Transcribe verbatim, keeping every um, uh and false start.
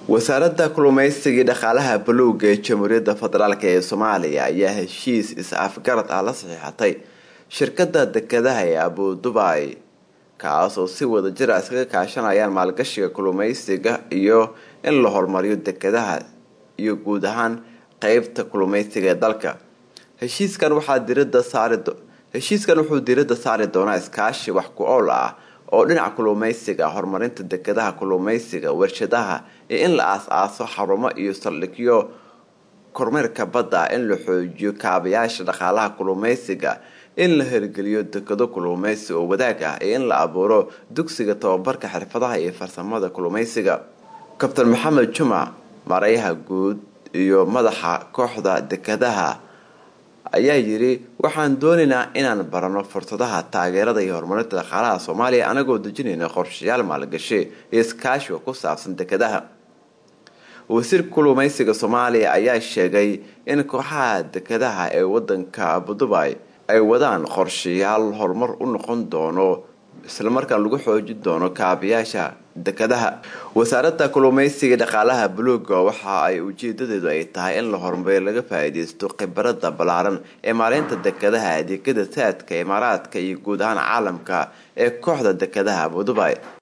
wasaaradda kalluumeysiga iyo dhaqaalaha buluugga ee Jamhuuriyadda Federaalka ee Soomaaliya ayaa heshiis is-afgarad ah la saxiixatay shirkadda dekedaha ee Abu Dhabi kaas oo si wada jir ah iskaga kaashanayaan maalgashiga kalluumeysiga iyo in la horumariyo dekedaha iyo guud ahaan qaybta kalluumeysiga ee dalka. heshiiskan waxaa diiradda saari heshiiskan wuxuu diiradda saari doonaa iskaashi wax ku ool ah oo dhinaca kalluumeysiga, horumarinta dekedaha kalluumeysiga, warshadaha iyo in la aas-aaso xarumo iyo saldhigyo kormeerka badda, in la xoojiyo kaabayaasha dhaqaalaha kalluumeysiga, in la hirgeliyo dekedo kalluumeysi oo wadaag ah iyo in la abuuro dugsiga tababarka xirfadaha iyo farsamada kalluumeysiga. Kabtan Maxamed Juma, maarayaha guud iyo madaxa kooxda dekedaha ayaa yiri waxaan doonaynaa inaan barano fursadaha taageerada iyo horumarinta dhaqaalaha Soomaaliya anagoo dejinayna qorshayaal maalgashi iyo iskaashi ku saabsan dekedaha. wasiirka kalluumeysiga Soomaaliya ayaa sheegay in kooxaha dekedaha ee wadanka Abu Dhabi ay wadaan qorshayaal horumar u noqon doono isla markaana lagu xoojin doono kaabayaasha dekedaha. wasaaradda kalluumeysiga dhaqaalaha buluugga waxa ay ujeedadeedu ay tahay in la horumariyo laga faa'iideysto khibradda ballaaran ee maareynta dekedaha, adeegyada saadka, imaaraadka iyo guud ahaan caalamka ee kooxda dekedaha Abu Dhabi.